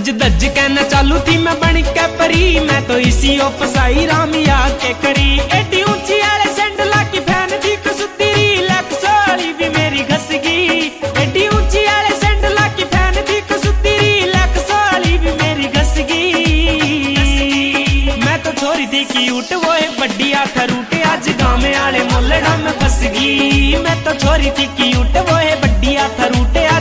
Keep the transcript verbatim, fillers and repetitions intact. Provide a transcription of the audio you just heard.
सज दज कहना चालू थी मैं बन के परी, मैं तो इसी ओ फसाई रामिया के करी। एडी ऊंची आले सैंडला की फैन थी कसुतीरी, लक साली भी मेरी घस गई। एडी ऊंची आले सैंडला की फैन थी कसुतीरी, लक साली भी मेरी घस गई। मैं तो छोरी थी क्यूट वो है बड्डी आखर उठे, आज गाँव में आले मोलड़ा में फंस गई। मैं तो छोरी थी क्यूट वो है बड्डी आखर उठे।